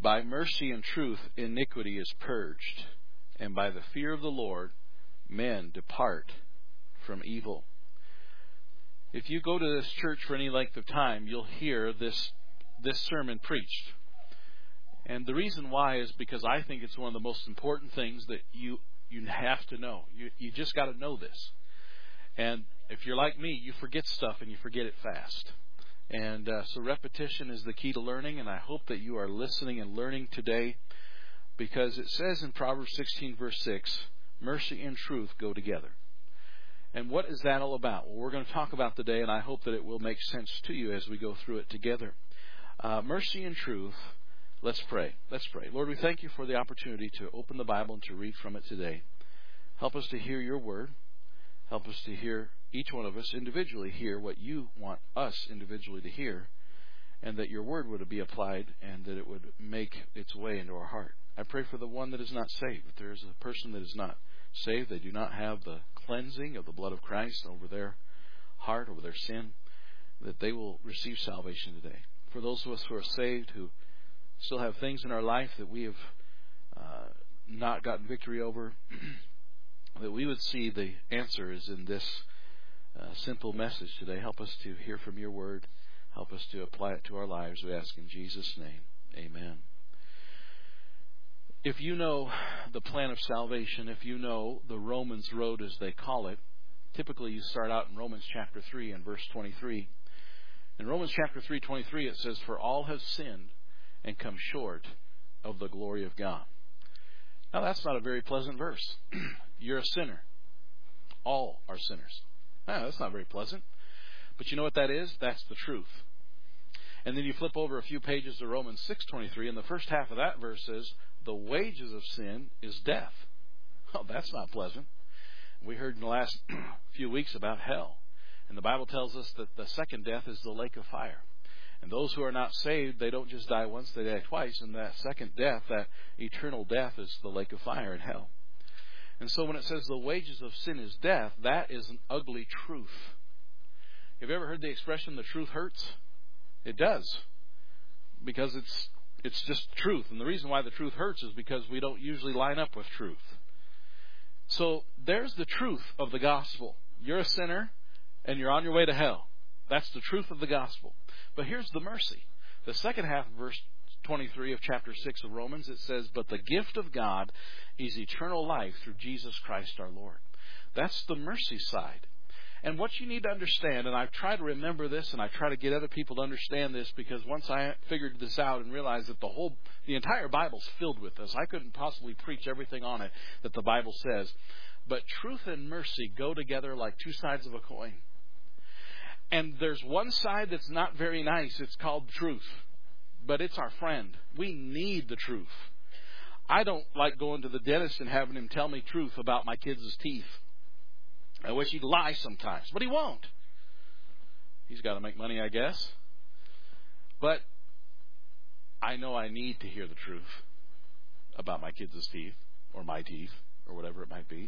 By mercy and truth iniquity is purged, and by the fear of the Lord men depart from evil. If you go to this church for any length of time, you'll hear this sermon preached. And the reason why is because I think it's one of the most important things that you have to know. You just got to know this. And if you're like me, you forget stuff and you forget it fast. And so repetition is the key to learning, and I hope that you are listening and learning today, because it says in Proverbs 16, verse 6, mercy and truth go together. And what is that all about? Well, we're going to talk about today, and I hope that it will make sense to you as we go through it together. Mercy and truth. Let's pray. Let's pray. Lord, we thank you for the opportunity to open the Bible and to read from it today. Help us to hear your word. Help us to hear, each one of us individually hear what you want us individually to hear, and that your word would be applied and that it would make its way into our heart. I pray for the one that is not saved. If there is a person that is not saved, they do not have the cleansing of the blood of Christ over their heart, over their sin, that they will receive salvation today. For those of us who are saved, who still have things in our life that we have not gotten victory over, that we would see the answer is in this simple message today. Help us to hear from your word. Help us to apply it to our lives. We ask in Jesus' name. Amen. If you know the plan of salvation, if you know the Romans road as they call it, typically you start out in Romans chapter 3 and verse 23. In Romans chapter 3:23 it says, for all have sinned and come short of the glory of God. Now that's not a very pleasant verse. You're a sinner. All are sinners. That's not very pleasant. But you know what that is? That's the truth. And then you flip over a few pages to Romans 6:23, and the first half of that verse says, the wages of sin is death. Oh, that's not pleasant. We heard in the last few weeks about hell. And the Bible tells us that the second death is the lake of fire. And those who are not saved, they don't just die once, they die twice. And that second death, that eternal death, is the lake of fire in hell. And so when it says the wages of sin is death, that is an ugly truth. Have you ever heard the expression, the truth hurts? It does. Because it's just truth. And the reason why the truth hurts is because we don't usually line up with truth. So there's the truth of the gospel. You're a sinner and you're on your way to hell. That's the truth of the gospel. But here's the mercy. The second half of verse 23 of chapter 6 of Romans, it says, but the gift of God is eternal life through Jesus Christ our Lord. That's the mercy side. And what you need to understand, and I've tried to remember this and I try to get other people to understand this, because once I figured this out and realized that the entire Bible's filled with this, I couldn't possibly preach everything on it that the Bible says. But truth and mercy go together like two sides of a coin. And there's one side that's not very nice. It's called truth. But it's our friend. We need the truth. I don't like going to the dentist and having him tell me truth about my kids' teeth. I wish he'd lie sometimes, but he won't. He's got to make money, I guess. But I know I need to hear the truth about my kids' teeth, or my teeth, or whatever it might be.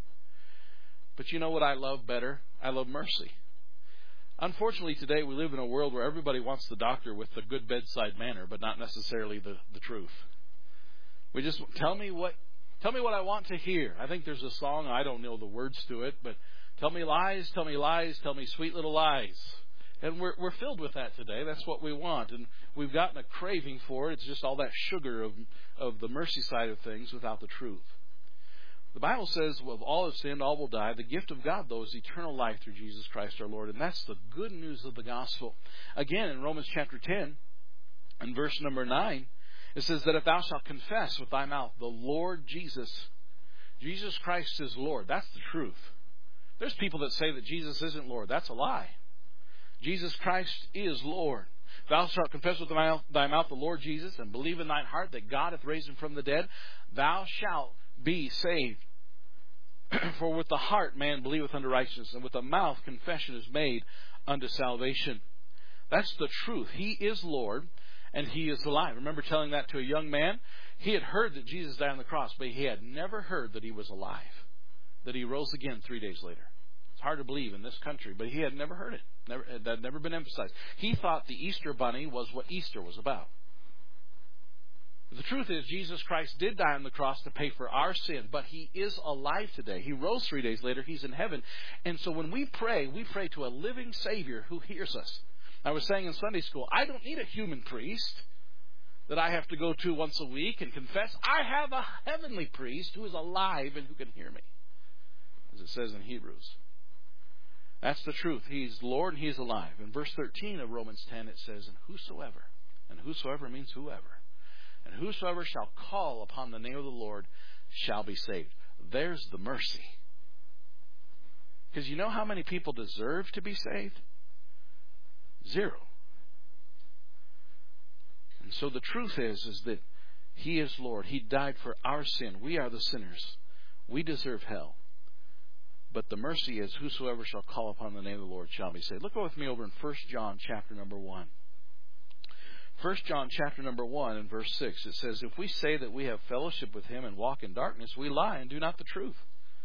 But you know what I love better? I love mercy. Unfortunately, today we live in a world where everybody wants the doctor with the good bedside manner, but not necessarily the truth. We just tell me what I want to hear. I think there's a song, I don't know the words to it, but tell me lies, tell me sweet little lies. And we're filled with that today. That's what we want. And we've gotten a craving for it. It's just all that sugar of the mercy side of things without the truth. The Bible says, well, all have sinned, all will die. The gift of God, though, is eternal life through Jesus Christ our Lord. And that's the good news of the gospel. Again, in Romans chapter 10, and verse number 9, it says that if thou shalt confess with thy mouth the Lord Jesus Christ is Lord. That's the truth. There's people that say that Jesus isn't Lord. That's a lie. Jesus Christ is Lord. Thou shalt confess with thy mouth the Lord Jesus, and believe in thine heart that God hath raised him from the dead, thou shalt be saved. For with the heart man believeth unto righteousness, and with the mouth confession is made unto salvation. That's the truth. He is Lord, and he is alive. Remember telling that to a young man? He had heard that Jesus died on the cross, but he had never heard that he was alive, that he rose again 3 days later. It's hard to believe in this country, but he had never heard it. That had never been emphasized. He thought the Easter bunny was what Easter was about. truth is, Jesus Christ did die on the cross to pay for our sin, but He is alive today. He rose 3 days later. He's in heaven. And so when we pray to a living Savior who hears us. I was saying in Sunday school, I don't need a human priest that I have to go to once a week and confess. I have a heavenly priest who is alive and who can hear me, as it says in Hebrews. That's the truth. He's Lord and He's alive. In verse 13 of Romans 10 it says, and whosoever means whoever, and whosoever shall call upon the name of the Lord shall be saved. There's the mercy. Because you know how many people deserve to be saved? 0. And so the truth is that He is Lord. He died for our sin. We are the sinners. We deserve hell. But the mercy is, whosoever shall call upon the name of the Lord shall be saved. Look with me over in 1 John chapter number 1. 1 John chapter number 1 and verse 6. It says, if we say that we have fellowship with Him and walk in darkness, we lie and do not the truth.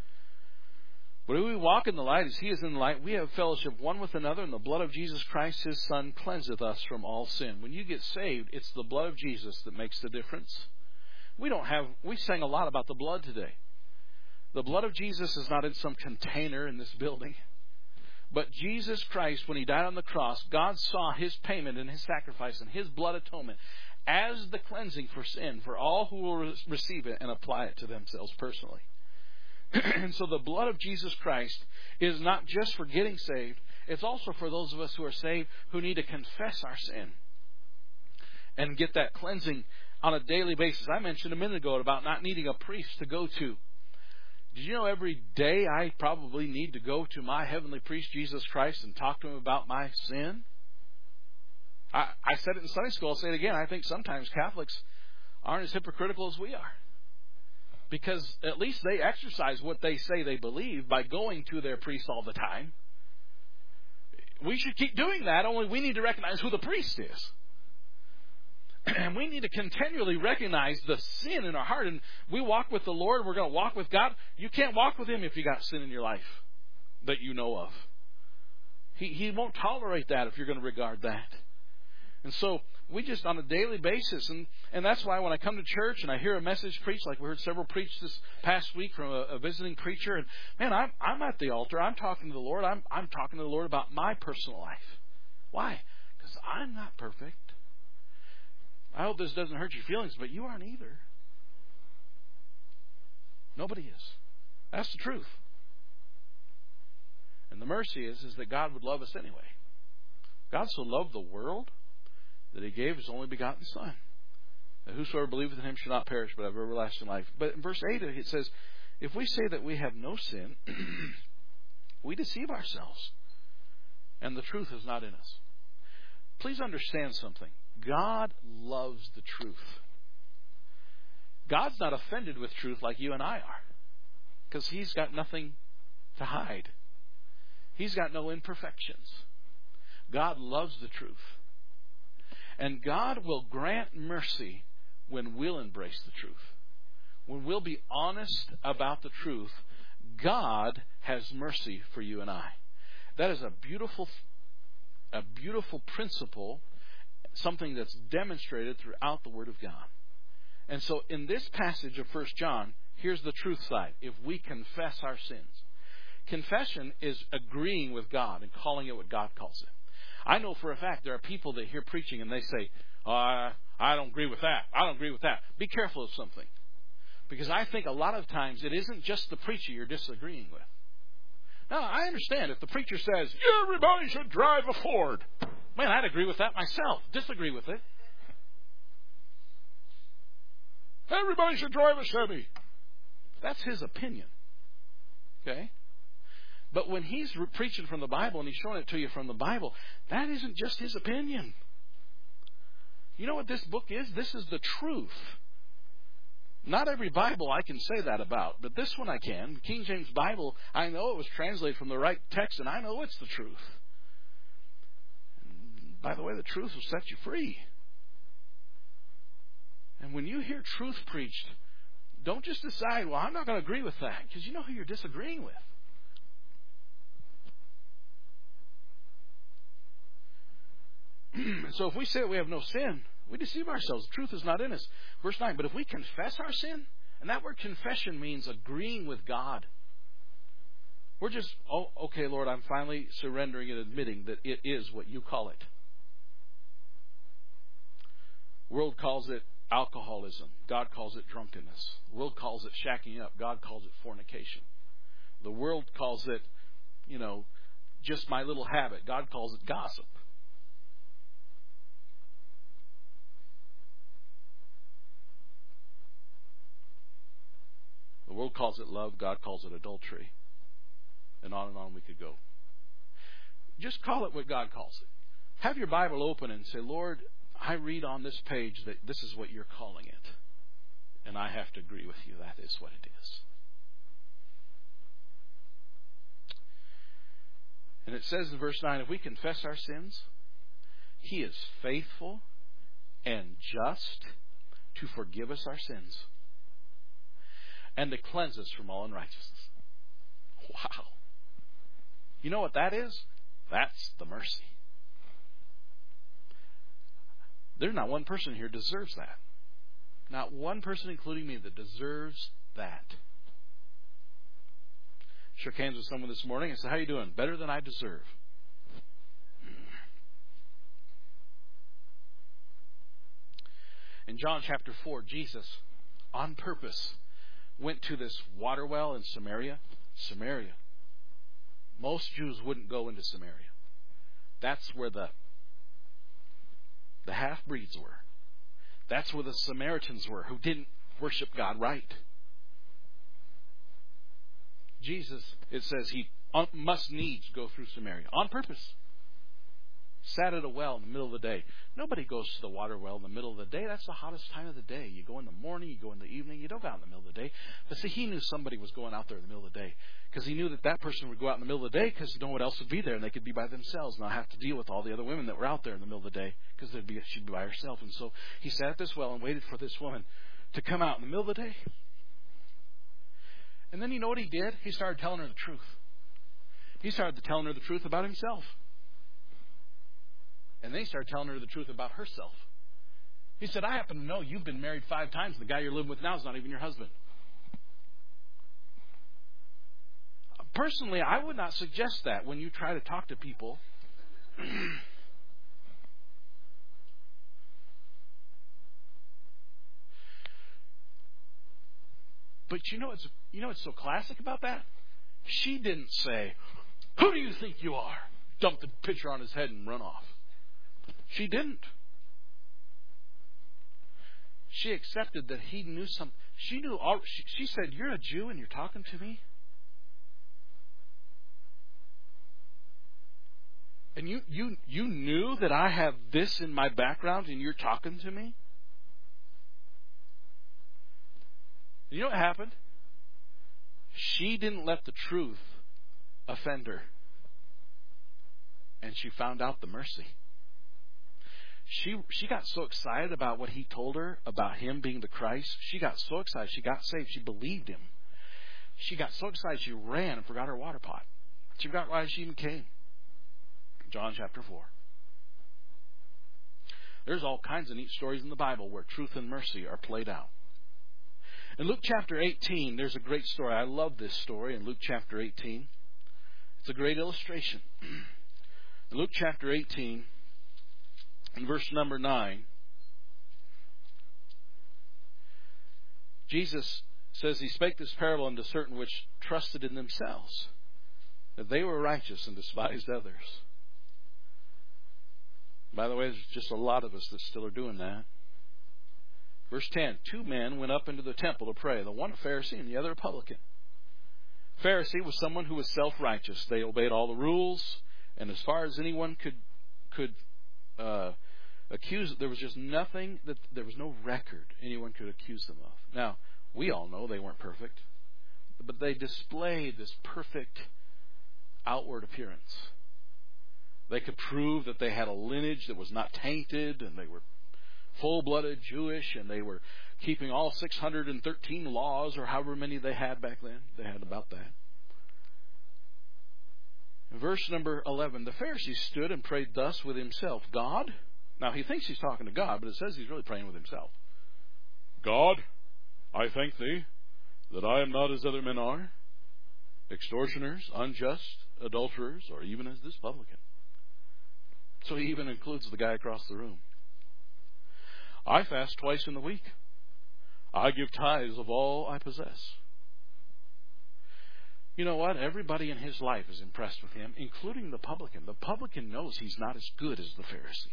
But if we walk in the light as He is in the light, we have fellowship one with another, and the blood of Jesus Christ, His Son, cleanseth us from all sin. When you get saved, it's the blood of Jesus that makes the difference. We sang a lot about the blood today. The blood of Jesus is not in some container in this building. But Jesus Christ, when He died on the cross, God saw His payment and His sacrifice and His blood atonement as the cleansing for sin for all who will receive it and apply it to themselves personally. And so the blood of Jesus Christ is not just for getting saved. It's also for those of us who are saved who need to confess our sin and get that cleansing on a daily basis. I mentioned a minute ago about not needing a priest to go to. Did you know every day I probably need to go to my heavenly priest, Jesus Christ, and talk to Him about my sin? I said it in Sunday school. I'll say it again. I think sometimes Catholics aren't as hypocritical as we are. Because at least they exercise what they say they believe by going to their priest all the time. We should keep doing that, only we need to recognize who the priest is. And we need to continually recognize the sin in our heart. And we walk with the Lord, we're going to walk with God. You can't walk with Him if you got sin in your life that you know of. He won't tolerate that if you're going to regard that. And so we just on a daily basis, and that's why when I come to church and I hear a message preached, like we heard several preach this past week from a visiting preacher, and man, I'm at the altar, I'm talking to the Lord, I'm talking to the Lord about my personal life. Why? Because I'm not perfect. I hope this doesn't hurt your feelings, but you aren't either. Nobody is. That's the truth. And the mercy is that God would love us anyway. God so loved the world that He gave His only begotten Son, that whosoever believeth in Him shall not perish but have everlasting life. But in verse 8 it says, if we say that we have no sin, we deceive ourselves, and the truth is not in us. Please understand something. God loves the truth. God's not offended with truth like you and I are, because He's got nothing to hide. He's got no imperfections. God loves the truth. And God will grant mercy when we'll embrace the truth. When we'll be honest about the truth, God has mercy for you and I. That is a beautiful principle, something that's demonstrated throughout the Word of God. And so in this passage of 1 John, here's the truth side. If we confess our sins. Confession is agreeing with God and calling it what God calls it. I know for a fact there are people that hear preaching and they say, I don't agree with that. I don't agree with that. Be careful of something. Because I think a lot of times it isn't just the preacher you're disagreeing with. Now, I understand if the preacher says, everybody should drive a Ford. Man, I'd agree with that myself. Disagree with it. Everybody should drive a Chevy. That's his opinion. Okay? But when he's preaching from the Bible and he's showing it to you from the Bible, that isn't just his opinion. You know what this book is? This is the truth. Not every Bible I can say that about, but this one I can. King James Bible, I know it was translated from the right text, and I know it's the truth. And by the way, the truth will set you free. And when you hear truth preached, don't just decide, well, I'm not going to agree with that, because you know who you're disagreeing with. So if we say we have no sin, We deceive ourselves. The truth is not in us. Verse 9, but if we confess our sin, and that word confession means agreeing with God. We're just, okay, Lord, I'm finally surrendering and admitting that it is what you call it. The world calls it alcoholism. God calls it drunkenness. The world calls it shacking up. God calls it fornication. The world calls it, just my little habit. God calls it gossip. The world calls it love. God calls it adultery. And on we could go. Just call it what God calls it. Have your Bible open and say, Lord, I read on this page that this is what you're calling it. And I have to agree with you. That is what it is. And it says in verse 9, if we confess our sins, He is faithful and just to forgive us our sins and to cleanse us from all unrighteousness. Wow. You know what that is? That's the mercy. There's not one person here deserves that. Not one person, including me, that deserves that. Shook hands with someone this morning and said, how you doing? Better than I deserve. In John chapter 4, Jesus, on purpose, went to this water well in Samaria. Samaria. Most Jews wouldn't go into Samaria. That's where the half-breeds were. That's where the Samaritans were, who didn't worship God right. Jesus, it says, He must needs go through Samaria on purpose. Sat at a well in the middle of the day. Nobody goes to the water well in the middle of the day. That's the hottest time of the day. You go in the morning, you go in the evening. You don't go out in the middle of the day. But see, He knew somebody was going out there in the middle of the day, because He knew that person would go out in the middle of the day because no one else would be there, and they could be by themselves and not have to deal with all the other women that were out there in the middle of the day, because she'd be by herself. And so He sat at this well and waited for this woman to come out in the middle of the day. And then you know what He did? He started telling her the truth. He started telling her the truth about Himself. And then He started telling her the truth about herself. He said, I happen to know you've been married 5 times. The guy you're living with now is not even your husband. Personally, I would not suggest that when you try to talk to people. But you know what's so classic about that? She didn't say, who do you think you are? Dump the pitcher on his head and run off. She didn't. She accepted that He knew something. She knew. She said, you're a Jew and you're talking to me? And you knew that I have this in my background and you're talking to me? You know what happened? She didn't let the truth offend her. And she found out the mercy. She got so excited about what He told her about Him being the Christ. She got so excited. She got saved. She believed Him. She got so excited she ran and forgot her water pot. She forgot why she even came. John chapter 4. There's all kinds of neat stories in the Bible where truth and mercy are played out. In Luke chapter 18, there's a great story. I love this story in Luke chapter 18. It's a great illustration. In Luke chapter 18, in verse number 9, Jesus says He spake this parable unto certain which trusted in themselves, that they were righteous and despised others. By the way, there's just a lot of us that still are doing that. Verse 10, 2 men went up into the temple to pray, the one a Pharisee and the other a publican. Pharisee was someone who was self-righteous. They obeyed all the rules, and as far as anyone could accuse, there was just nothing, there was no record anyone could accuse them of. Now, we all know they weren't perfect, but they displayed this perfect outward appearance. They could prove that they had a lineage that was not tainted, and they were full-blooded Jewish, and they were keeping all 613 laws, or however many they had back then. They had about that. In verse number 11, the Pharisee stood and prayed thus with himself, God, Now, he thinks he's talking to God, but it says he's really praying with himself. God, I thank thee that I am not as other men are, extortioners, unjust, adulterers, or even as this publican. So he even includes the guy across the room. I fast twice in the week. I give tithes of all I possess. You know what? Everybody in his life is impressed with him, including the publican. The publican knows he's not as good as the Pharisee,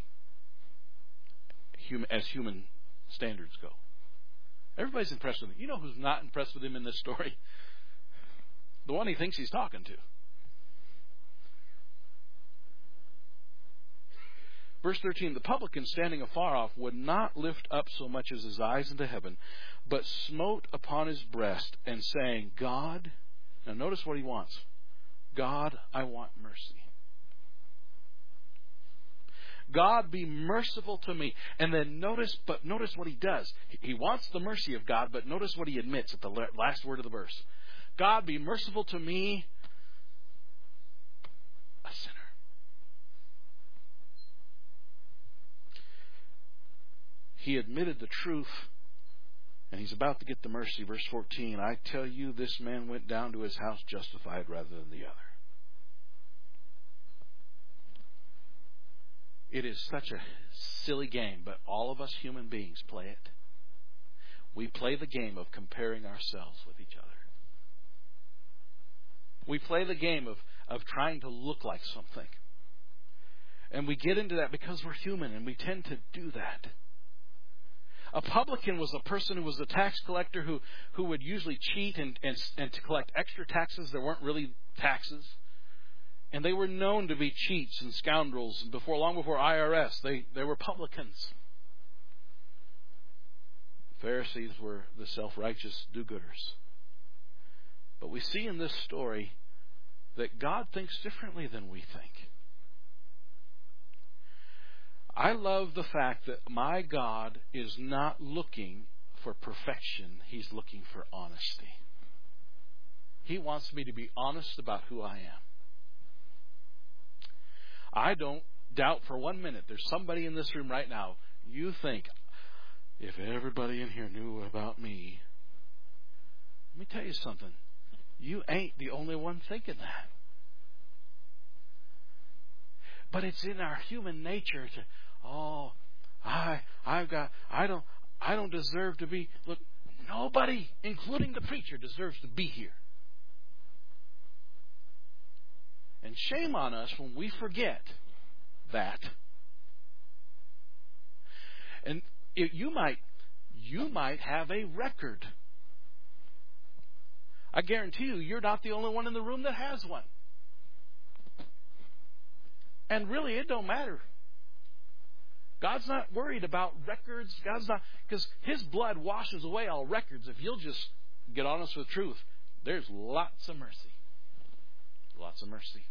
as human standards go. Everybody's impressed with him. You know who's not impressed with him in this story? The one he thinks he's talking to. Verse 13, the publican standing afar off would not lift up so much as his eyes into heaven, but smote upon his breast and saying, God, now notice what he wants. God, I want mercy. God, be merciful to me. And then notice what he does. He wants the mercy of God, but notice what he admits at the last word of the verse. God, be merciful to me, a sinner. He admitted the truth, and he's about to get the mercy. Verse 14, I tell you, this man went down to his house justified rather than the other. It is such a silly game, but all of us human beings play it. We play the game of comparing ourselves with each other. We play the game of trying to look like something. And we get into that because we're human, and we tend to do that. A publican was a person who was a tax collector who would usually cheat and to collect extra taxes that weren't really taxes. And they were known to be cheats and scoundrels. And long before IRS, they were publicans. Pharisees were the self-righteous do-gooders. But we see in this story that God thinks differently than we think. I love the fact that my God is not looking for perfection. He's looking for honesty. He wants me to be honest about who I am. I don't doubt for 1 minute there's somebody in this room right now, you think, if everybody in here knew about me. Let me tell you something. You ain't the only one thinking that. But it's in our human nature to, I don't deserve to be. Look, nobody, including the preacher, deserves to be here. And shame on us when we forget that. And you might have a record. I guarantee you're not the only one in the room that has one. And really, it don't matter. God's not worried about records. God's not, because His blood washes away all records. If you'll just get honest with truth, there's lots of mercy. Lots of mercy.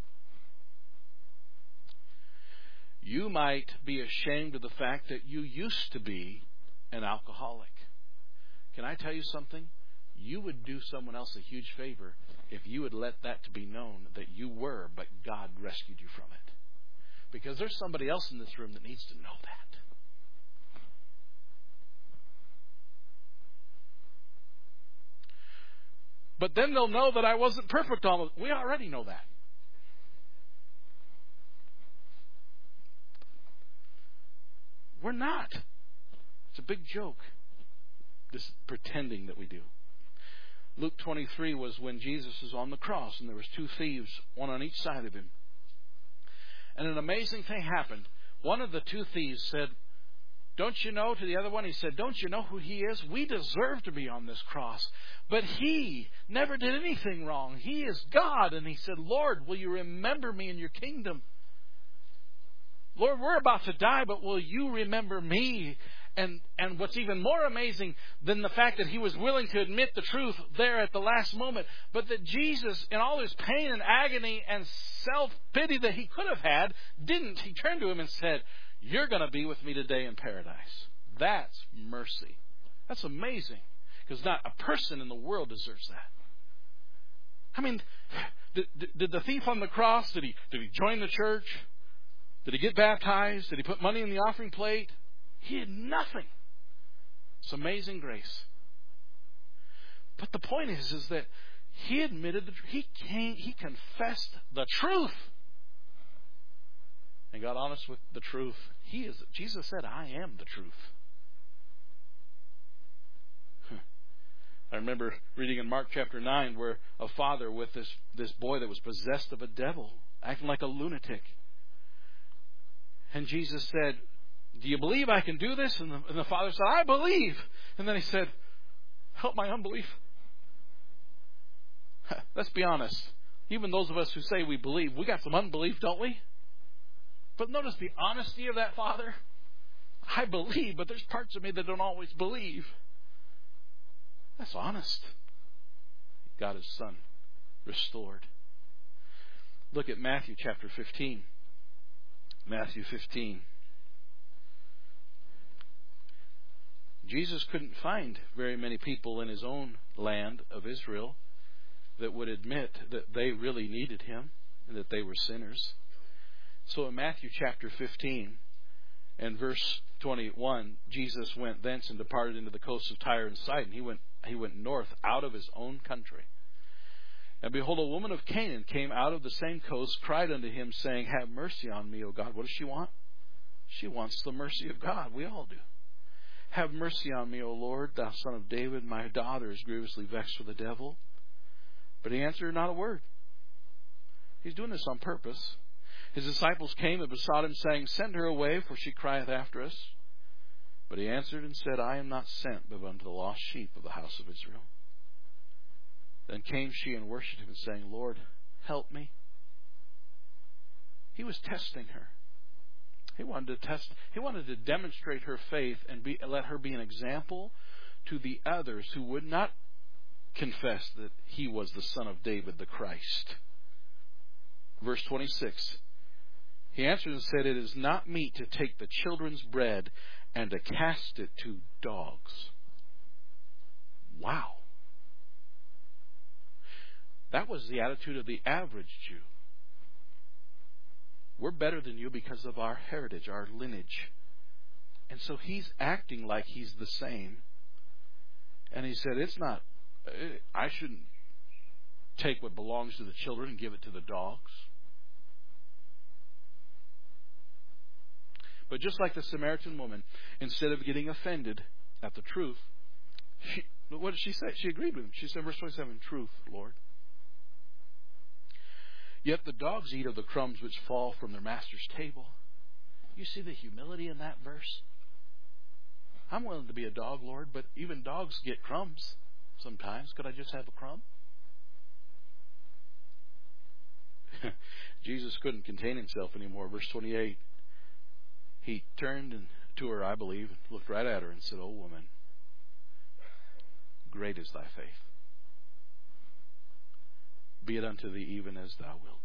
You might be ashamed of the fact that you used to be an alcoholic. Can I tell you something? You would do someone else a huge favor if you would let that to be known that you were, but God rescued you from it. Because there's somebody else in this room that needs to know that. But then they'll know that I wasn't perfect almost. We already know that. We're not. It's a big joke. This pretending that we do. Luke 23 was when Jesus was on the cross and there was 2 thieves, one on each side of him. And an amazing thing happened. One of the 2 thieves said, don't you know, to the other one, he said, don't you know who he is? We deserve to be on this cross. But he never did anything wrong. He is God. And he said, Lord, will you remember me in your kingdom? Lord, we're about to die, but will you remember me? And what's even more amazing than the fact that he was willing to admit the truth there at the last moment, but that Jesus, in all his pain and agony and self-pity that he could have had, didn't. He turned to him and said, you're going to be with me today in paradise. That's mercy. That's amazing. Because not a person in the world deserves that. I mean, did the thief on the cross, did he join the church? Did he get baptized? Did he put money in the offering plate? He did nothing. It's amazing grace. But the point is that he admitted he confessed the truth. And got honest with the truth. Jesus said, I am the truth. I remember reading in Mark chapter 9 where a father with this boy that was possessed of a devil, acting like a lunatic. And Jesus said, do you believe I can do this? And the father said, I believe. And then he said, help my unbelief. Let's be honest. Even those of us who say we believe, we got some unbelief, don't we? But notice the honesty of that father. I believe, but there's parts of me that don't always believe. That's honest. He got his son restored. Look at Matthew chapter 15. Matthew 15. Jesus couldn't find very many people in his own land of Israel that would admit that they really needed him and that they were sinners. So in Matthew chapter 15 and verse 21, Jesus went thence and departed into the coasts of Tyre and Sidon. He went north out of his own country. And behold, a woman of Canaan came out of the same coast, cried unto him, saying, have mercy on me, O God. What does she want? She wants the mercy of God. We all do. Have mercy on me, O Lord, thou son of David. My daughter is grievously vexed with the devil. But he answered not a word. He's doing this on purpose. His disciples came and besought him, saying, send her away, for she crieth after us. But he answered and said, I am not sent but unto the lost sheep of the house of Israel. Then came she and worshipped him, and saying, Lord, help me. He was testing her. He wanted to demonstrate her faith and let her be an example to the others who would not confess that he was the Son of David, the Christ. Verse 26. He answered and said, it is not meet to take the children's bread and to cast it to dogs. Wow. That was the attitude of the average Jew. We're better than you because of our heritage, our lineage. And so he's acting like he's the same. And he said, I shouldn't take what belongs to the children and give it to the dogs. But just like the Samaritan woman, instead of getting offended at the truth, what did she say? She agreed with him. She said, verse 27, truth, Lord. Yet the dogs eat of the crumbs which fall from their master's table. You see the humility in that verse? I'm willing to be a dog, Lord, but even dogs get crumbs sometimes. Could I just have a crumb? Jesus couldn't contain himself anymore. Verse 28. He turned to her, I believe, looked right at her and said, O woman, great is thy faith. Be it unto thee even as thou wilt.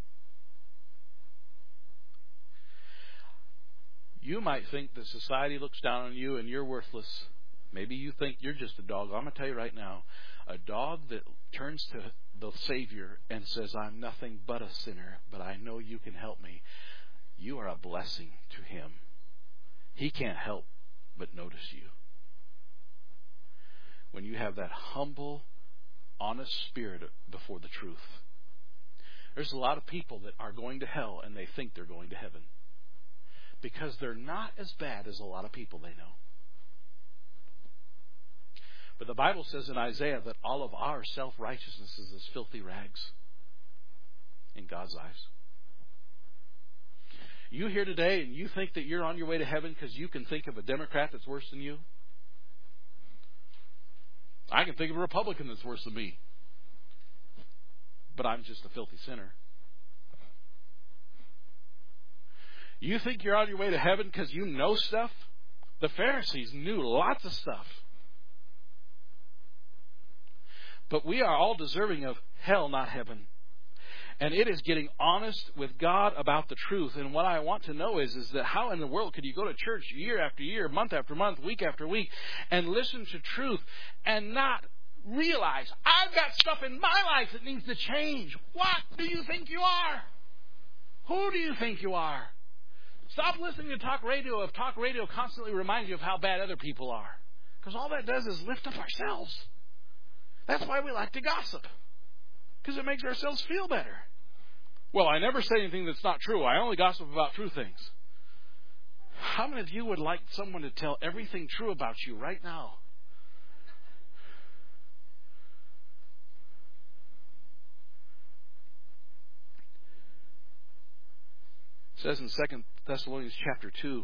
You might think that society looks down on you and you're worthless. Maybe you think you're just a dog. I'm going to tell you right now, a dog that turns to the Savior and says, I'm nothing but a sinner, but I know you can help me. You are a blessing to him. He can't help but notice you. When you have that humble, honest spirit before the truth. There's a lot of people that are going to hell and they think they're going to heaven. Because they're not as bad as a lot of people they know. But the Bible says in Isaiah that all of our self-righteousness is as filthy rags in God's eyes. You here today and you think that you're on your way to heaven because you can think of a Democrat that's worse than you? I can think of a Republican that's worse than me. But I'm just a filthy sinner. You think you're on your way to heaven because you know stuff? The Pharisees knew lots of stuff. But we are all deserving of hell, not heaven. And it is getting honest with God about the truth. And what I want to know is that how in the world could you go to church year after year, month after month, week after week, and listen to truth and not realize, I've got stuff in my life that needs to change. What do you think you are? Who do you think you are? Stop listening to talk radio if talk radio constantly reminds you of how bad other people are. Because all that does is lift up ourselves. That's why we like to gossip. Because it makes ourselves feel better. Well, I never say anything that's not true. I only gossip about true things. How many of you would like someone to tell everything true about you right now? It says in 2 Thessalonians chapter 2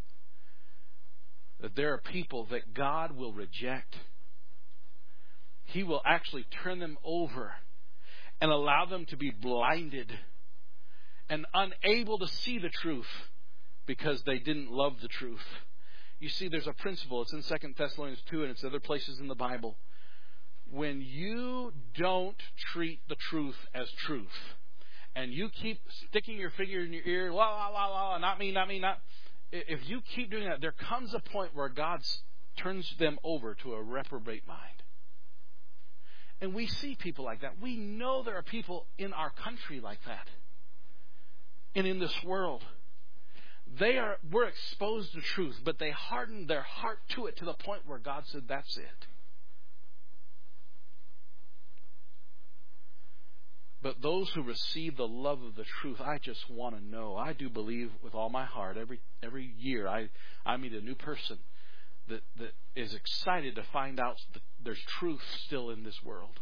that there are people that God will reject. He will actually turn them over and allow them to be blinded and unable to see the truth because they didn't love the truth. You see, there's a principle. It's in 2 Thessalonians 2 and it's other places in the Bible. When you don't treat the truth as truth, and you keep sticking your finger in your ear, la, la, la, la, not me, not me, not... If you keep doing that, there comes a point where God turns them over to a reprobate mind. And we see people like that. We know there are people in our country like that. And in this world. We're exposed to truth, but they hardened their heart to it to the point where God said, that's it. But those who receive the love of the truth, I just want to know. I do believe with all my heart, every year I meet a new person that is excited to find out that there's truth still in this world.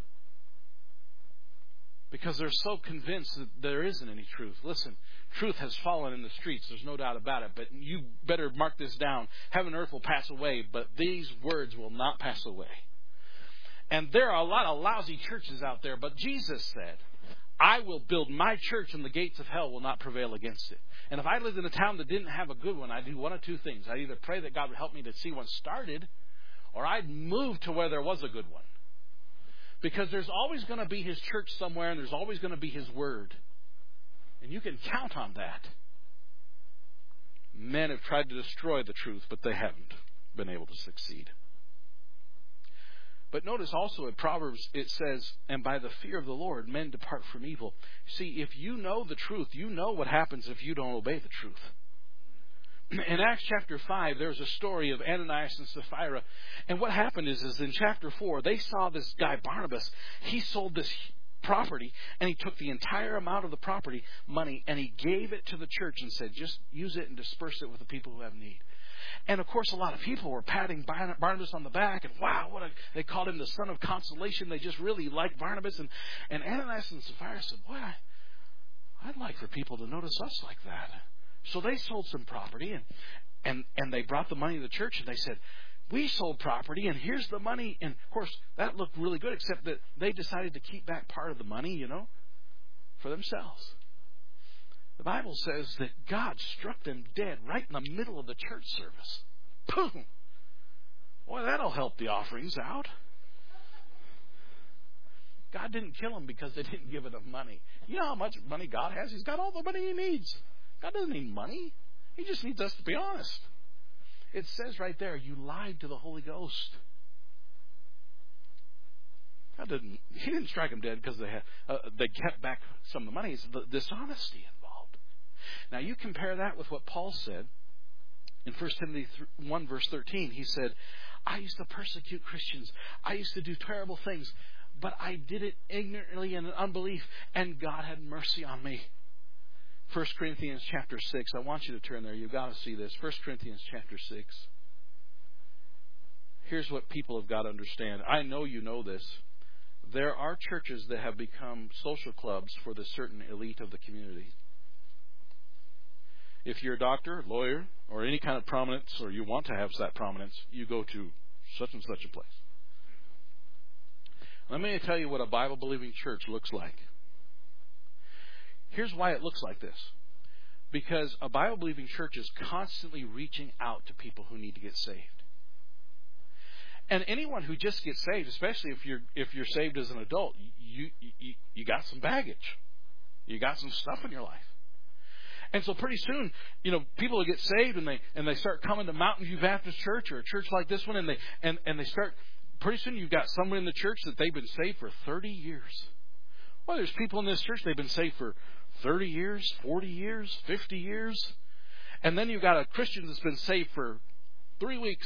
Because they're so convinced that there isn't any truth. Listen, truth has fallen in the streets. There's no doubt about it. But you better mark this down. Heaven and earth will pass away, but these words will not pass away. And there are a lot of lousy churches out there, but Jesus said, I will build my church and the gates of hell will not prevail against it. And if I lived in a town that didn't have a good one, I'd do one of two things. I'd either pray that God would help me to see one started, or I'd move to where there was a good one. Because there's always going to be His church somewhere, and there's always going to be His word. And you can count on that. Men have tried to destroy the truth, but they haven't been able to succeed. But notice also in Proverbs it says, and by the fear of the Lord men depart from evil. See, if you know the truth, you know what happens if you don't obey the truth. In Acts chapter 5, there's a story of Ananias and Sapphira. And what happened is in chapter 4, they saw this guy Barnabas. He sold this property, and he took the entire amount of the property money, and he gave it to the church and said, just use it and disperse it with the people who have need. And, of course, a lot of people were patting Barnabas on the back. And, wow, they called him the son of consolation. They just really liked Barnabas. And Ananias and Sapphira said, boy, I'd like for people to notice us like that. So they sold some property, and they brought the money to the church. And they said, we sold property, and here's the money. And, of course, that looked really good, except that they decided to keep back part of the money, for themselves. The Bible says that God struck them dead right in the middle of the church service. Boom! Boy, that'll help the offerings out. God didn't kill them because they didn't give enough money. You know how much money God has? He's got all the money He needs. God doesn't need money. He just needs us to be honest. It says right there, you lied to the Holy Ghost. He didn't strike them dead because they kept back some of the money. It's the dishonesty involved. Now you compare that with what Paul said in 1 Timothy 1 verse 13. He said, I used to persecute Christians. I used to do terrible things, but I did it ignorantly and in unbelief, and God had mercy on me. 1 Corinthians chapter 6. I want you to turn there. You've got to see this. 1 Corinthians chapter 6. Here's what people have got to understand. I know you know this. There are churches that have become social clubs for the certain elite of the community. If you're a doctor, lawyer, or any kind of prominence, or you want to have that prominence, you go to such and such a place. Let me tell you what a Bible-believing church looks like. Here's why it looks like this. Because a Bible-believing church is constantly reaching out to people who need to get saved. And anyone who just gets saved, especially if you're saved as an adult, you got some baggage. You got some stuff in your life. And so pretty soon, people will get saved and they start coming to Mountain View Baptist Church or a church like this one, and they start. Pretty soon, you've got someone in the church that they've been saved for 30 years. Well, there's people in this church they've been saved for 30 years, 40 years, 50 years, And then you've got a Christian that's been saved for 3 weeks.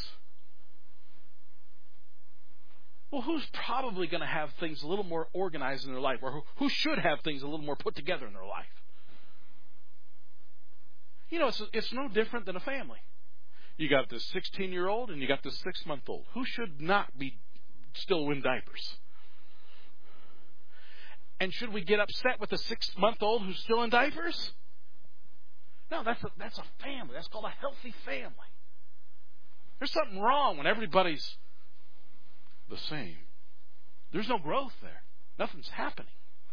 Well, who's probably going to have things a little more organized in their life, or who should have things a little more put together in their life? You know, it's no different than a family. You got this 16-year-old and you got this 6-month-old. Who should not be still in diapers? And should we get upset with the 6-month-old who's still in diapers? No, that's a family. That's called a healthy family. There's something wrong when everybody's the same. There's no growth there. Nothing's happening.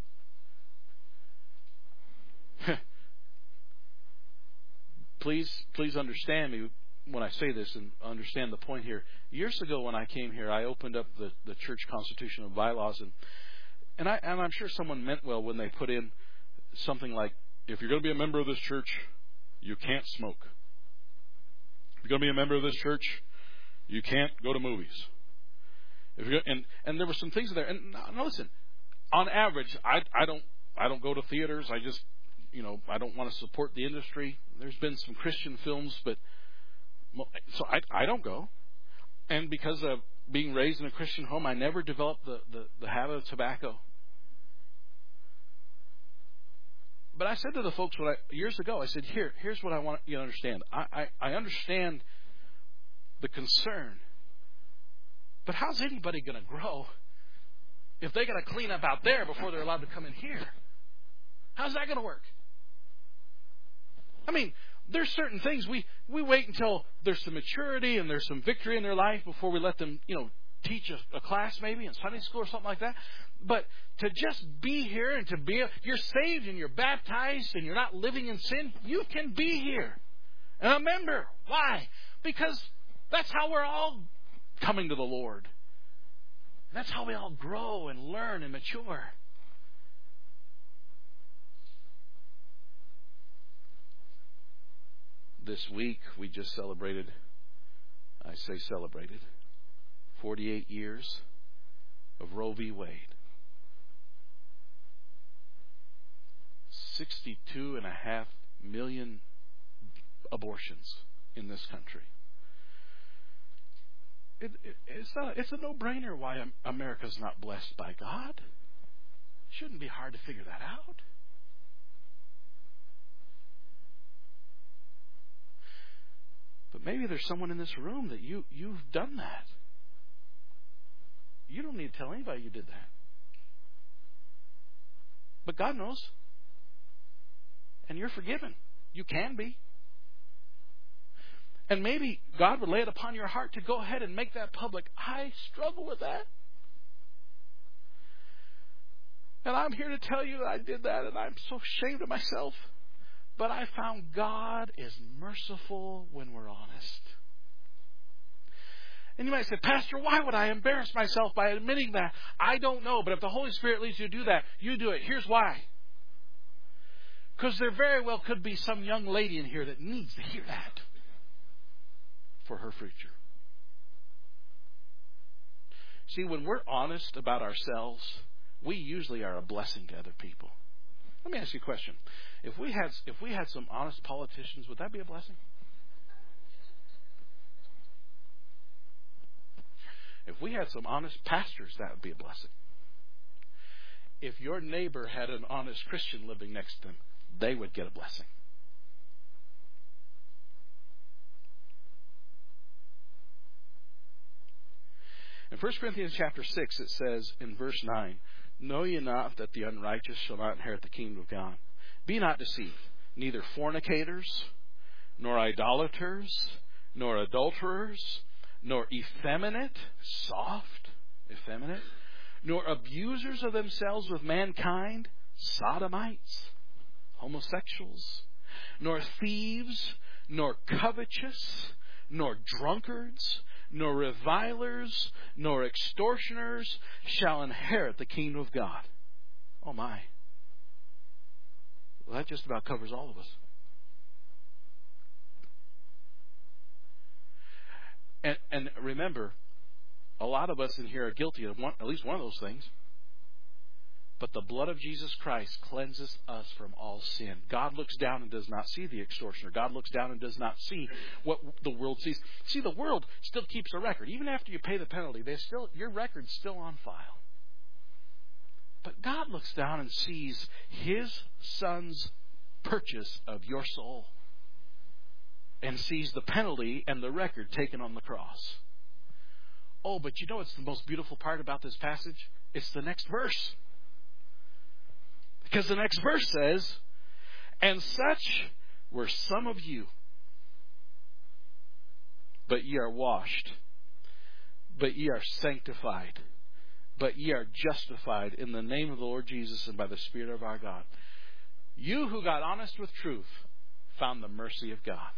Please understand me when I say this and understand the point here. Years ago when I came here, I opened up the church constitution and bylaws, and I'm sure someone meant well when they put in something like, if you're going to be a member of this church, you can't smoke. If you're going to be a member of this church, you can't go to movies. If you're, and there were some things there. And now listen, on average, I don't go to theaters. I just, I don't want to support the industry. There's been some Christian films, but so I don't go. And because of being raised in a Christian home, I never developed the habit of tobacco. But I said to the folks years ago, I said, here's what I want you to understand. I understand the concern, but how's anybody going to grow if they got to clean up out there before they're allowed to come in here? How's that going to work? I mean, there's certain things we wait until there's some maturity and there's some victory in their life before we let them, teach a class maybe in Sunday school or something like that. But to just be here and you're saved and you're baptized and you're not living in sin, you can be here and a member. Why? Because that's how we're all coming to the Lord. That's how we all grow and learn and mature. This week we just celebrated, 48 years of Roe v. Wade. 62.5 million abortions in this country. It's a no-brainer why America's not blessed by God. It shouldn't be hard to figure that out. But maybe there's someone in this room that you've done that. You don't need to tell anybody you did that. But God knows. And you're forgiven. You can be. And maybe God would lay it upon your heart to go ahead and make that public. I struggle with that. And I'm here to tell you that I did that, and I'm so ashamed of myself. But I found God is merciful when we're honest. And you might say, Pastor, why would I embarrass myself by admitting that? I don't know, but if the Holy Spirit leads you to do that, you do it. Here's why. Because there very well could be some young lady in here that needs to hear that for her future. See, when we're honest about ourselves, we usually are a blessing to other people. Let me ask you a question. If we had some honest politicians, would that be a blessing? If we had some honest pastors, that would be a blessing. If your neighbor had an honest Christian living next to them, they would get a blessing. In 1 Corinthians chapter 6, it says in verse 9, Know ye not that the unrighteous shall not inherit the kingdom of God? Be not deceived, neither fornicators, nor idolaters, nor adulterers, nor effeminate, nor abusers of themselves with mankind, sodomites, homosexuals, nor thieves, nor covetous, nor drunkards, nor revilers, nor extortioners shall inherit the kingdom of God. Oh my. Well, that just about covers all of us. And remember, a lot of us in here are guilty of at least one of those things. But the blood of Jesus Christ cleanses us from all sin. God looks down and does not see the extortioner. God looks down and does not see what the world sees. See, the world still keeps a record. Even after you pay the penalty, your record's still on file. But God looks down and sees His Son's purchase of your soul. And sees the penalty and the record taken on the cross. Oh, but you know what's the most beautiful part about this passage? It's the next verse. Because the next verse says, and such were some of you, but ye are washed, but ye are sanctified, but ye are justified in the name of the Lord Jesus and by the Spirit of our God. You who got honest with truth found the mercy of God.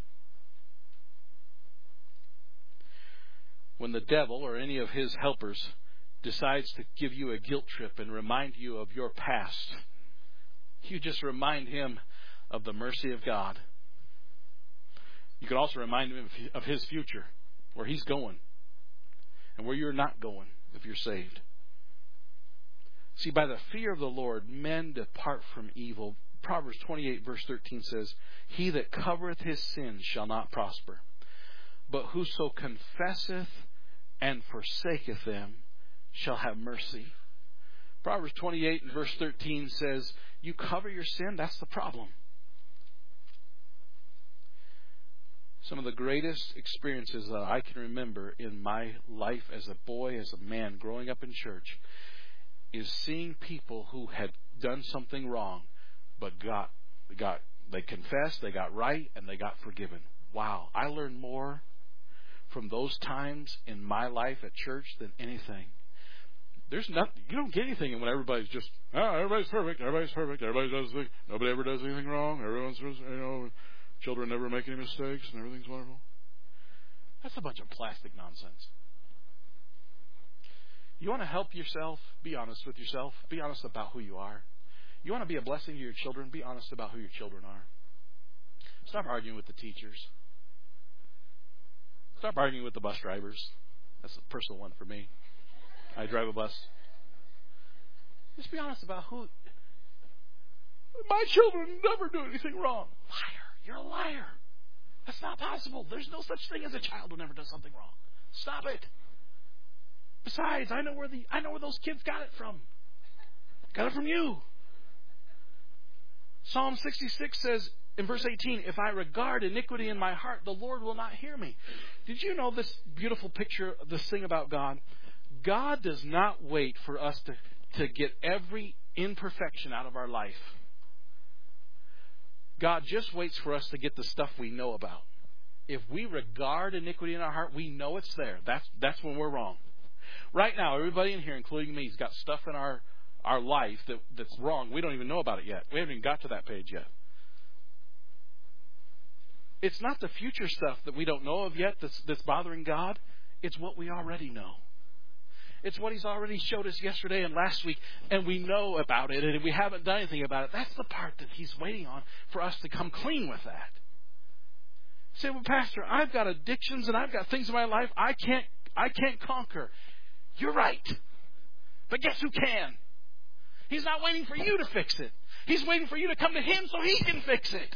When the devil or any of his helpers decides to give you a guilt trip and remind you of your past, you just remind him of the mercy of God. You could also remind him of his future, where he's going, and where you're not going if you're saved. See, by the fear of the Lord, men depart from evil. Proverbs 28 verse 13 says, he that covereth his sins shall not prosper, but whoso confesseth and forsaketh them shall have mercy. Proverbs 28 and verse 13 says, you cover your sin, that's the problem. Some of the greatest experiences that I can remember in my life as a boy, as a man, growing up in church, is seeing people who had done something wrong, but they confessed, they got right, and they got forgiven. Wow, I learned more from those times in my life at church than anything. There's nothing. You don't get anything when everybody's just, everybody's perfect. Everybody does things. Nobody ever does anything wrong. Everyone's, children never make any mistakes and everything's wonderful. That's a bunch of plastic nonsense. You want to help yourself? Be honest with yourself. Be honest about who you are. You want to be a blessing to your children? Be honest about who your children are. Stop arguing with the teachers. Stop arguing with the bus drivers. That's a personal one for me. I drive a bus. Just be honest about who. My children never do anything wrong. Liar. You're a liar. That's not possible. There's no such thing as a child who never does something wrong. Stop it. Besides, I know where those kids got it from. Got it from you. Psalm 66 says in verse 18, if I regard iniquity in my heart, the Lord will not hear me. Did you know this beautiful picture, this thing about God? God does not wait for us to get every imperfection out of our life. God just waits for us to get the stuff we know about. If we regard iniquity in our heart, we know it's there. That's when we're wrong. Right now, everybody in here, including me, has got stuff in our life that's wrong. We don't even know about it yet. We haven't even got to that page yet. It's not the future stuff that we don't know of yet that's bothering God. It's what we already know. It's what He's already showed us yesterday and last week, and we know about it, and we haven't done anything about it. That's the part that He's waiting on for us to come clean with that. Say, well, Pastor, I've got addictions and I've got things in my life I can't conquer. You're right. But guess who can? He's not waiting for you to fix it. He's waiting for you to come to Him so He can fix it.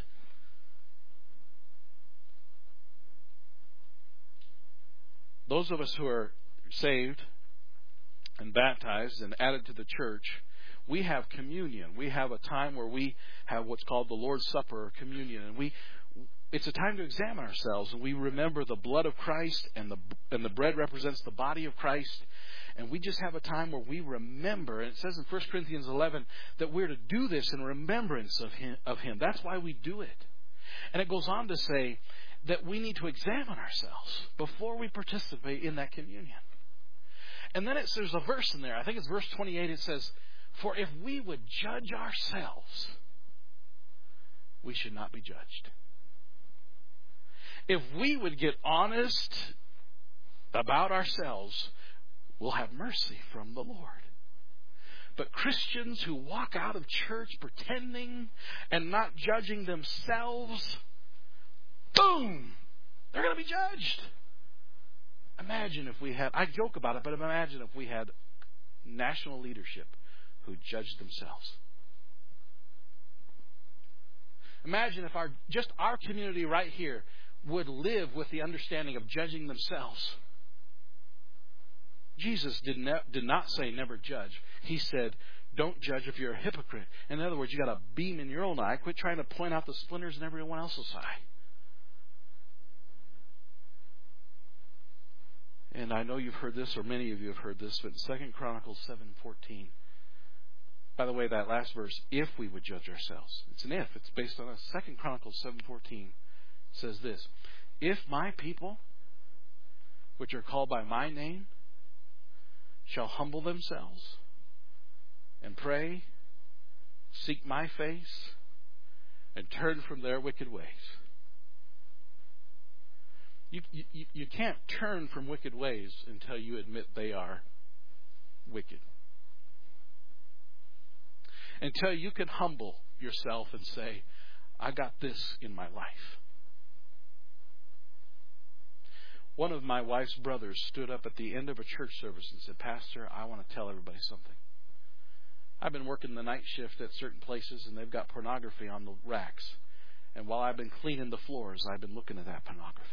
Those of us who are saved and baptized and added to the church, we have communion. We have a time where we have what's called the Lord's Supper or communion, and it's a time to examine ourselves, and we remember the blood of Christ, and the bread represents the body of Christ, and we just have a time where we remember. And it says in 1 Corinthians 11 that we're to do this in remembrance of Him. That's why we do it. And it goes on to say that we need to examine ourselves before we participate in that communion. And then there's a verse in there. I think it's verse 28. It says, for if we would judge ourselves, we should not be judged. If we would get honest about ourselves, we'll have mercy from the Lord. But Christians who walk out of church pretending and not judging themselves, boom, they're going to be judged. Imagine if we had, I joke about it, but imagine if we had national leadership who judge themselves. Imagine if our community right here would live with the understanding of judging themselves. Jesus did not say never judge. He said, don't judge if you're a hypocrite. In other words, you got a beam in your own eye. Quit trying to point out the splinters in everyone else's eye. And I know you've heard this, or many of you have heard this, but in 2 Chronicles 7:14. By the way, that last verse, if we would judge ourselves. It's an if. It's based on us. 2 Chronicles 7:14 says this. If my people, which are called by my name, shall humble themselves and pray, seek my face, and turn from their wicked ways. You can't turn from wicked ways until you admit they are wicked. Until you can humble yourself and say, I got this in my life. One of my wife's brothers stood up at the end of a church service and said, Pastor, I want to tell everybody something. I've been working the night shift at certain places and they've got pornography on the racks. And while I've been cleaning the floors, I've been looking at that pornography.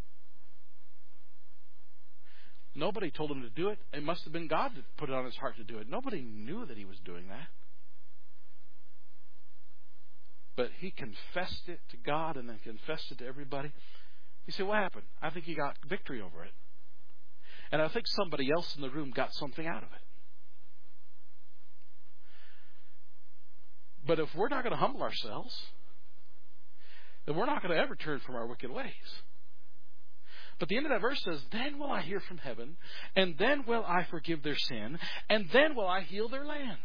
Nobody told him to do it. It must have been God that put it on his heart to do it. Nobody knew that he was doing that. But he confessed it to God and then confessed it to everybody. You say, what happened? I think he got victory over it. And I think somebody else in the room got something out of it. But if we're not going to humble ourselves, then we're not going to ever turn from our wicked ways. But the end of that verse says, then will I hear from heaven, and then will I forgive their sin, and then will I heal their land.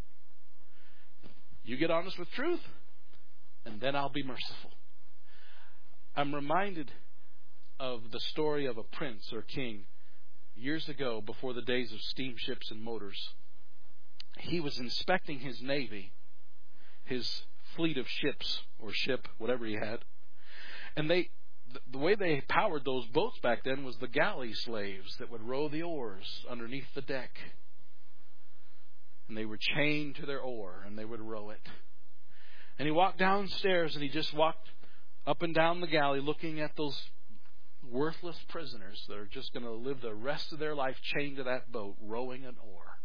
You get honest with truth, and then I'll be merciful. I'm reminded of the story of a prince or king years ago, before the days of steamships and motors. He was inspecting his navy, his fleet of ships, or ship, whatever he had. And the way they powered those boats back then was the galley slaves that would row the oars underneath the deck. And they were chained to their oar and they would row it. And he walked downstairs and he just walked up and down the galley looking at those worthless prisoners that are just going to live the rest of their life chained to that boat, rowing an oar.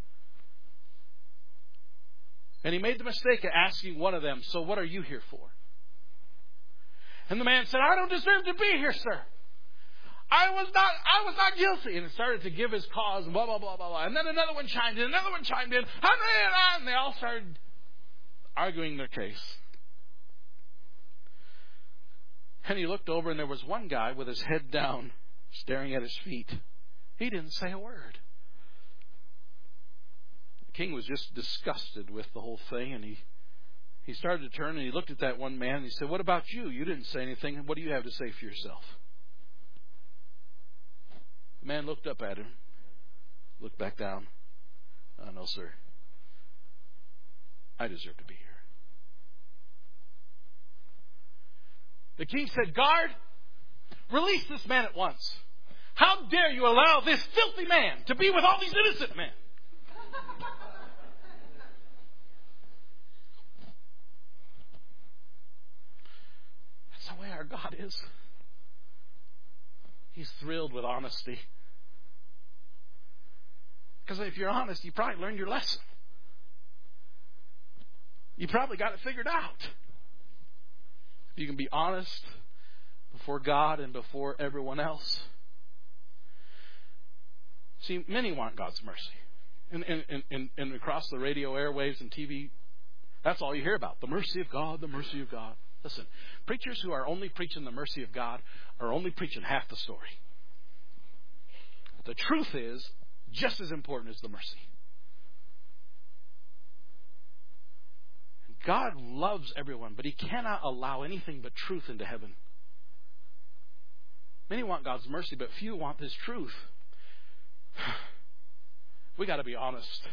And he made the mistake of asking one of them, so what are you here for? And the man said, I don't deserve to be here, sir. I was not guilty. And he started to give his cause, and blah, blah, blah, blah, blah. And then another one chimed in, and they all started arguing their case. And he looked over, and there was one guy with his head down, staring at his feet. He didn't say a word. The king was just disgusted with the whole thing, and he started to turn and he looked at that one man and he said, what about you? You didn't say anything. What do you have to say for yourself? The man looked up at him, looked back down. Oh, no, sir. I deserve to be here. The king said, guard, release this man at once. How dare you allow this filthy man to be with all these innocent men? That's the way our God is. He's thrilled with honesty. Because if you're honest, you probably learned your lesson. You probably got it figured out. If you can be honest before God and before everyone else. See, many want God's mercy. And across the radio airwaves and TV, that's all you hear about. The mercy of God, the mercy of God. Listen, preachers who are only preaching the mercy of God are only preaching half the story. The truth is just as important as the mercy. God loves everyone, but He cannot allow anything but truth into heaven. Many want God's mercy, but few want His truth. We got to be honest.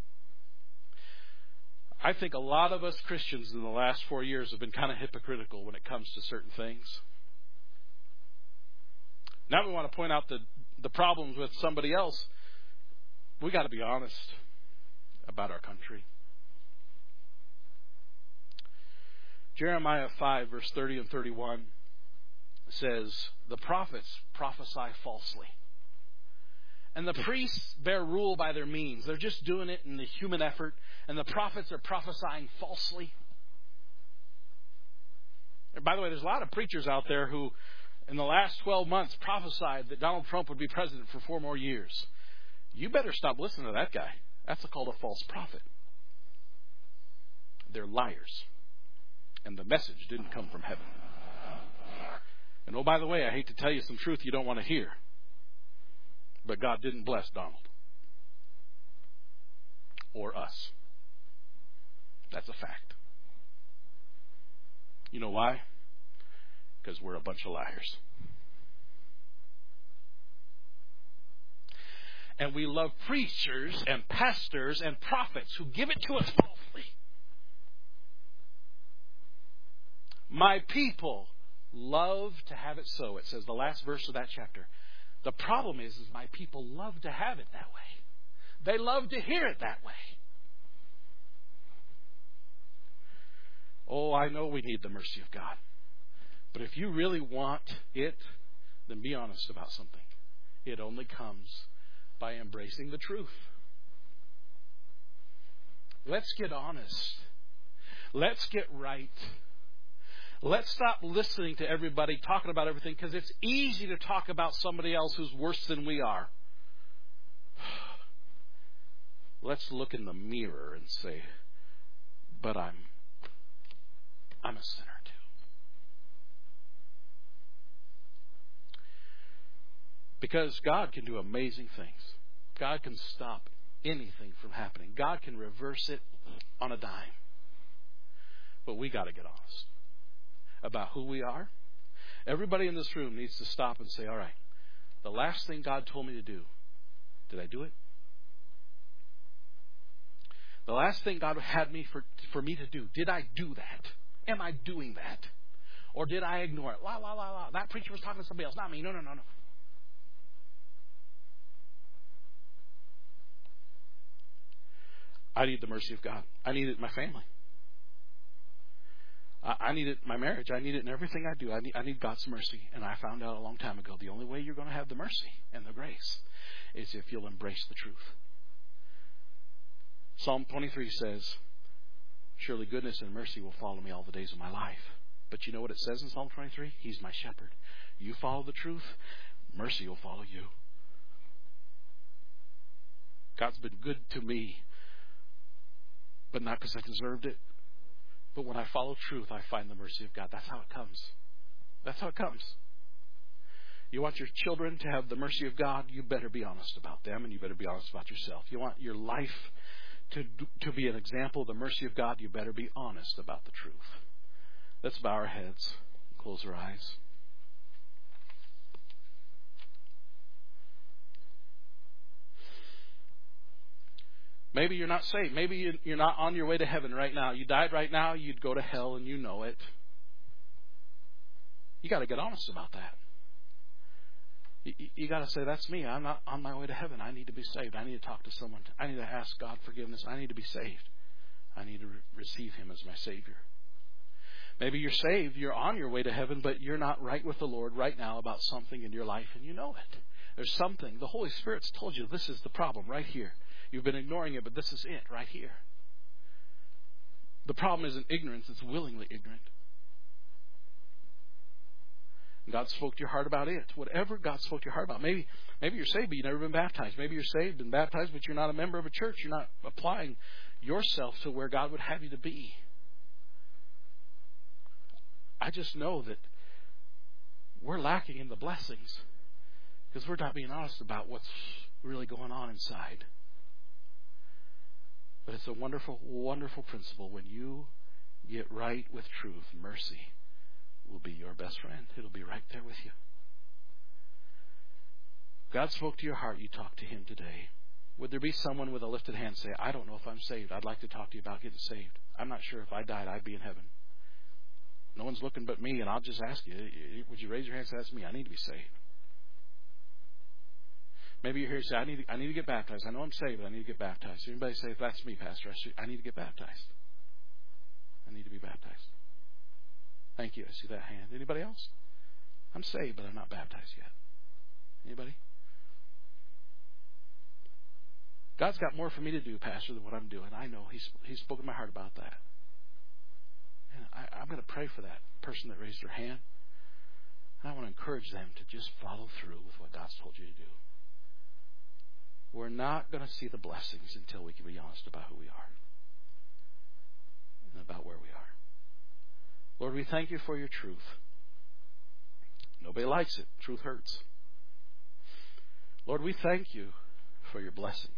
I think a lot of us Christians in the last 4 years have been kind of hypocritical when it comes to certain things. Now we want to point out the problems with somebody else. We got to be honest. about our country. Jeremiah 5, verse 30 and 31 says, the prophets prophesy falsely. And the priests bear rule by their means. They're just doing it in the human effort. And the prophets are prophesying falsely. And by the way, there's a lot of preachers out there who, in the last 12 months, prophesied that Donald Trump would be president for 4 more years. You better stop listening to that guy. That's called a false prophet. They're liars. And the message didn't come from heaven. And oh, by the way, I hate to tell you some truth you don't want to hear. But God didn't bless Donald. Or us. That's a fact. You know why? Because we're a bunch of liars. And we love preachers and pastors and prophets who give it to us falsely. My people love to have it so. It says the last verse of that chapter. The problem is my people love to have it that way. They love to hear it that way. Oh, I know we need the mercy of God. But if you really want it, then be honest about something. It only comes by embracing the truth. Let's get honest. Let's get right. Let's stop listening to everybody talking about everything, because it's easy to talk about somebody else who's worse than we are. Let's look in the mirror and say, but I'm a sinner too. Because God can do amazing things. God can stop anything from happening. God can reverse it on a dime. But we got to get honest about who we are. Everybody in this room needs to stop and say, all right, the last thing God told me to do, did I do it? The last thing God had me for me to do, did I do that? Am I doing that? Or did I ignore it? La. That preacher was talking to somebody else, not me. No. I need the mercy of God. I need it in my family. I need it in my marriage. I need it in everything I do. I need God's mercy. And I found out a long time ago, the only way you're going to have the mercy and the grace is if you'll embrace the truth. Psalm 23 says, surely goodness and mercy will follow me all the days of my life. But you know what it says in Psalm 23? He's my shepherd. You follow the truth, mercy will follow you. God's been good to me, but not because I deserved it. But when I follow truth, I find the mercy of God. That's how it comes. That's how it comes. You want your children to have the mercy of God, you better be honest about them, and you better be honest about yourself. You want your life to be an example of the mercy of God, you better be honest about the truth. Let's bow our heads, close our eyes. Maybe you're not saved. Maybe you're not on your way to heaven right now. You died right now, you'd go to hell, and you know it. You got to get honest about that. You got to say, that's me. I'm not on my way to heaven. I need to be saved. I need to talk to someone. I need to ask God forgiveness. I need to be saved. I need to receive Him as my Savior. Maybe you're saved. You're on your way to heaven, but you're not right with the Lord right now about something in your life, and you know it. There's something. The Holy Spirit's told you this is the problem right here. You've been ignoring it, but this is it right here. The problem isn't ignorance. It's willingly ignorant. God spoke to your heart about it. Whatever God spoke to your heart about. Maybe you're saved, but you've never been baptized. Maybe you're saved and baptized, but you're not a member of a church. You're not applying yourself to where God would have you to be. I just know that we're lacking in the blessings because we're not being honest about what's really going on inside. But it's a wonderful, wonderful principle. When you get right with truth, mercy will be your best friend. It'll be right there with you. God spoke to your heart. You talk to Him today. Would there be someone with a lifted hand say, I don't know if I'm saved. I'd like to talk to you about getting saved. I'm not sure if I died, I'd be in heaven. No one's looking but me, and I'll just ask you, would you raise your hand and say, that's me. I need to be saved. Maybe you're here and say, I need to get baptized. I know I'm saved, but I need to get baptized. Anybody say, that's me, Pastor. I need to get baptized. I need to be baptized. Thank you. I see that hand. Anybody else? I'm saved, but I'm not baptized yet. Anybody? God's got more for me to do, Pastor, than what I'm doing. I know. He's spoken my heart about that. And I'm going to pray for that person that raised their hand. And I want to encourage them to just follow through with what God's told you to do. We're not going to see the blessings until we can be honest about who we are and about where we are. Lord, we thank you for your truth. Nobody likes it. Truth hurts. Lord, we thank you for your blessings.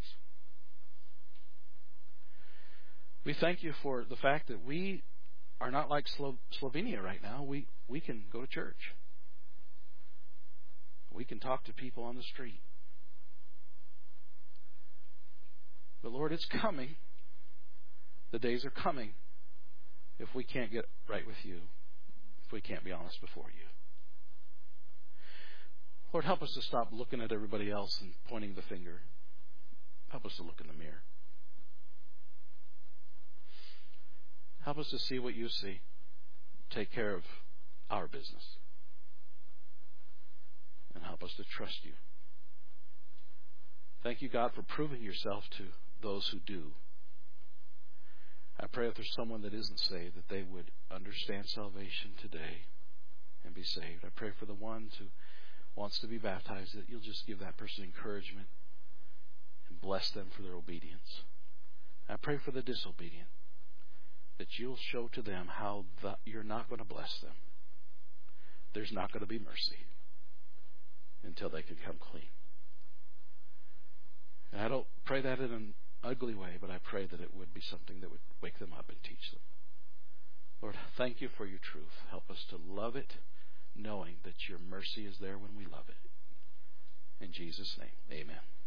We thank you for the fact that we are not like Slovenia right now. We can go to church. We can talk to people on the street. But Lord, it's coming. The days are coming if we can't get right with you, if we can't be honest before you. Lord, help us to stop looking at everybody else and pointing the finger. Help us to look in the mirror. Help us to see what you see. Take care of our business. And help us to trust you. Thank you, God, for proving yourself to those who do. I pray if there's someone that isn't saved, that they would understand salvation today and be saved. I pray for the ones who wants to be baptized, that you'll just give that person encouragement and bless them for their obedience. I pray for the disobedient, that you'll show to them how you're not going to bless them. There's not going to be mercy until they can come clean. And I don't pray that in an ugly way, but I pray that it would be something that would wake them up and teach them. Lord, thank you for your truth. Help us to love it, knowing that your mercy is there when we love it. In Jesus' name, amen.